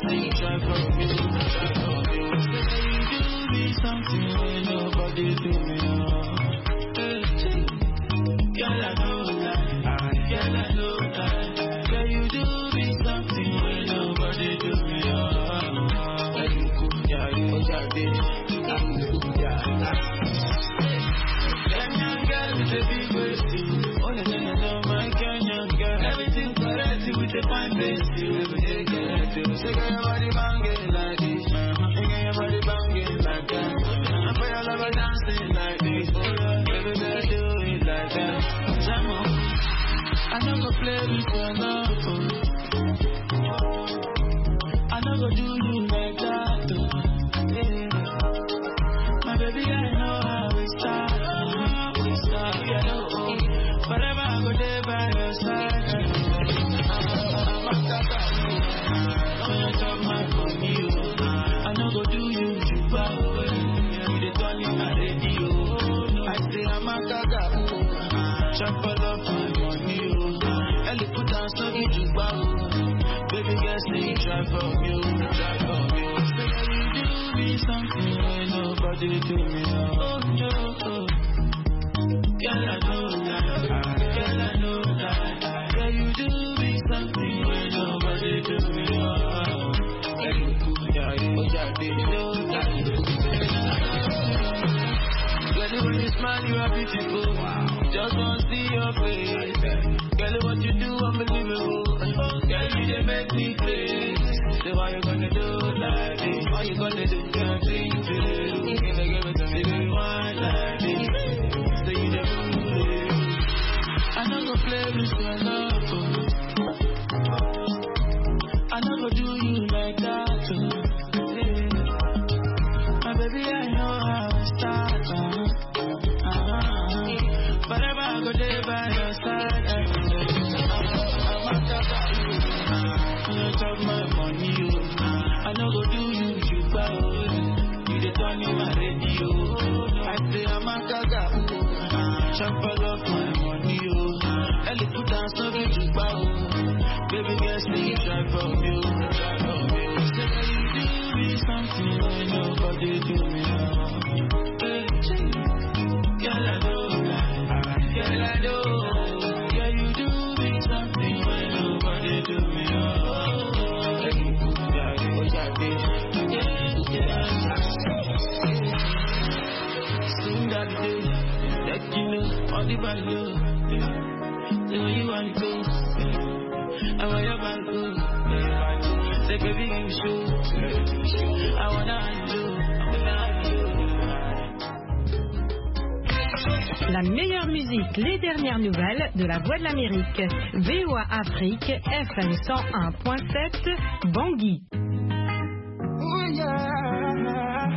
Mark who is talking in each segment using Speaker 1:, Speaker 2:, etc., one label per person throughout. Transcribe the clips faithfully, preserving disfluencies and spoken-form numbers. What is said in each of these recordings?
Speaker 1: say you try for me, try for me. Say you do me something when nobody do me. Girl, I know that, girl, I know that. Say you do me something when nobody do me. Let me cook, yeah, you know that day. I'm cook, yeah. Kenyan girl with a big waist. Oh, no, no, no, no, my Kenyan girl. Everything correct with a fine face. Every day get it. Say, girl, your body banging like this. Say, girl, your body banging like that. And for your lover dancing like this. Every day do it like that. Jamo, I never play with your love. I never do you like that. Yeah. My baby, I know how we start. We start, you know. Forever I go there by your side. I'm a tata. I'm a top my money. I know go do you too far away. You the turn in my radio. I say I'm a tata. Chop all of my money. Ellie put down so you too far. Baby girl say you try for me, try for me. Say you do me something when nobody do me. Oh no, girl I know that, girl I know that. Girl you do me something when nobody do me. Girl you cool, yeah, you know that they know that. Girl when you smile you are beautiful. Just want to see your face. Girl what you do unbelievable. Girl you they make me crazy. So why you gonna do like this? Why you gonna do girl things to do? You gonna give it to me, baby, why like this? So you the fool. I never play with your love. I never do you like that. Yeah. My baby, I know how it starts. Uh-huh. Uh-huh. Forever I go there by your side. I'm a tata. You talk my money. I know go do you you bow. You the turn in my radio. I say I'm a gaga. Chop all of my money. Ellie put down so you too bow. Baby girl say you try for me, try for me. Say you do me something when nobody do me. Girl I know that, girl I know. Girl you do me something when nobody do me. Let me cook, yeah, you know that day. Yeah, yeah. Sing that day, let you know all the bad love. Say where you want to go, I want your bad love. Say baby give me show, I wanna handle, I wanna handle.
Speaker 2: La meilleure musique, les dernières nouvelles de la Voix de l'Amérique. V O A Afrique, F M cent un point sept, Bangui.
Speaker 3: Oh yeah,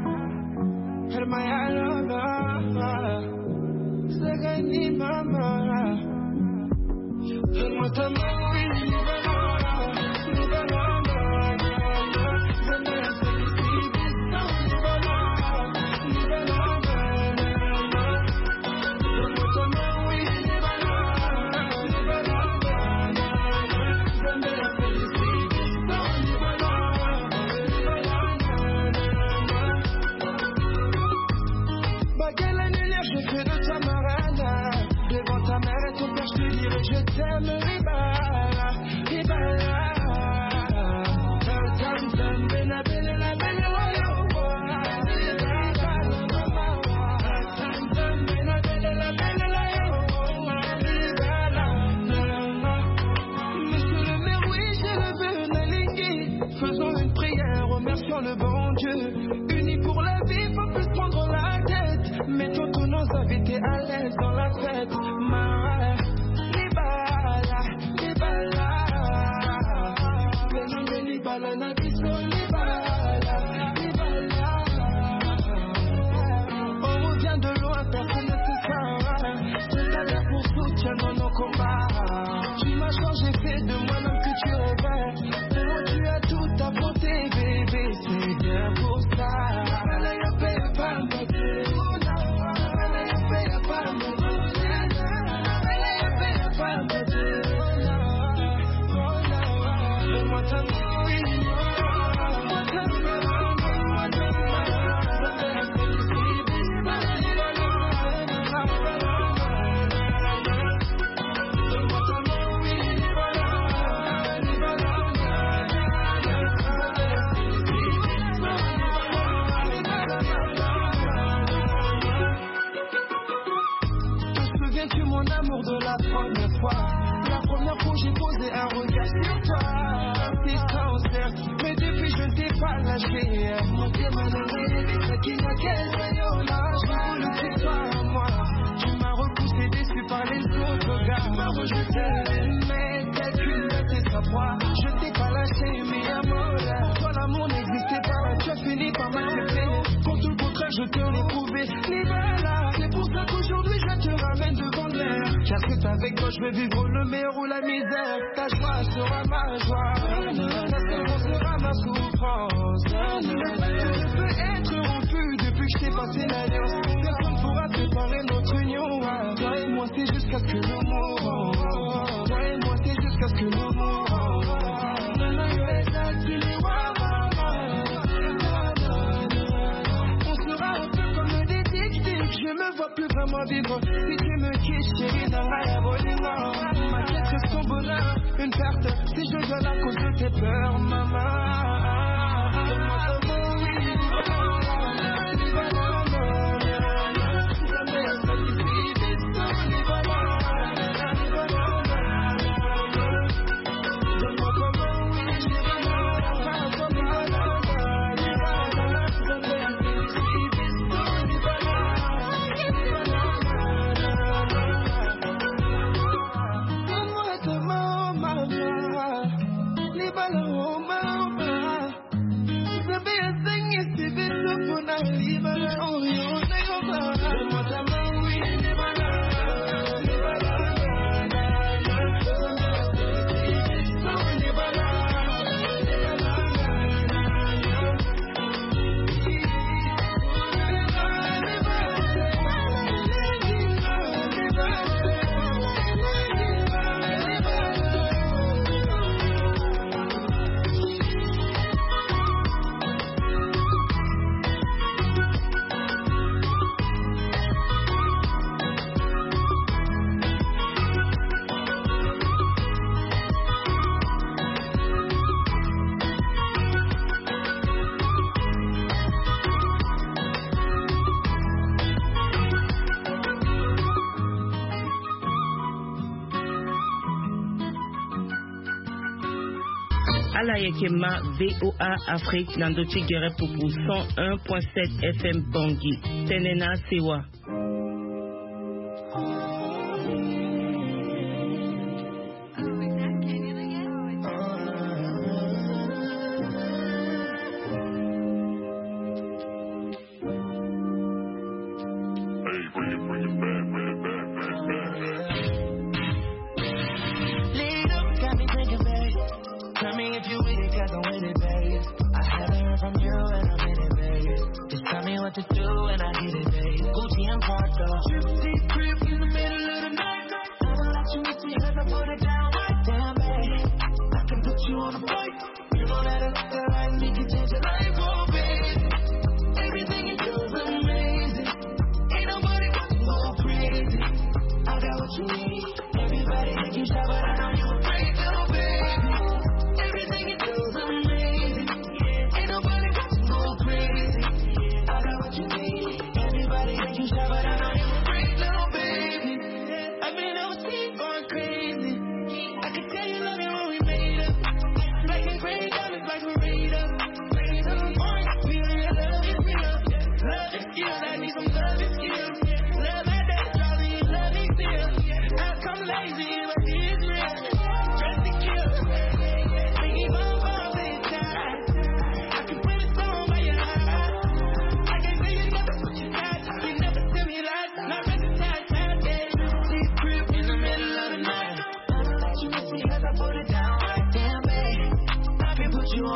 Speaker 3: Hermaya Lola, Sagani Mama, Hermatama, je t'aime, Ribala, Ribala. Tam tam tam, bena bena la bena la yo. Ribala, mama. Tam tam bena bena la bena la yo. Ribala, mama. Monsieur le maire, oui, j'ai levé une ligne. Faisons une prière, remercions le bon Dieu. Unis pour la vie, faut plus prendre la tête. Mettons tous nos invités à l'aise dans la fête. Ma on revient de loin, personne ne se sent. C'est ta l'air pour soutien dans nos combats. Tu m'as changé, fait de moi-même que tu rêvais. Tellement tu as tout apporté, bébé. C'est bien pour ça. Fais-moi ta mouille. lâcher. Mon Dieu m'a donné des trucs qui n'a qu'elle là. Je voulais que c'est toi à moi. Tu m'as repoussé déçu par les autres gars. Tu m'as rejeté, mais t'es qu'une de tes proies. Je t'ai pas lâché, mais amour. Toi l'amour n'existait pas. Tu as fini par m'accepter. Pour tout le contraire, je te l'ai prouvé. Libala, c'est pour ça qu'aujourd'hui je te ramène devant l'air. Car c'est avec toi je vais vivre le meilleur ou la misère. Ta joie sera ma joie, ta souffrance sera ma souffrance. Je peux être rompu depuis que je t'ai passé l'alliance. Personne pourra séparer notre union. Toi et moi c'est jusqu'à ce que nous mourons. Toi et moi c'est jusqu'à ce que nous mourons. On sera un peu comme des tic-tic. Je me vois plus vraiment vivre. Si tu me quittes chérie, dans la abonnement. Ma quête reste ton bonheur, une perte. Si je donne à cause de tes peurs, maman.
Speaker 4: Alayekema V O A Afrique Nandochi Guerre pour cent un point sept F M Bangui Tenena Sewa.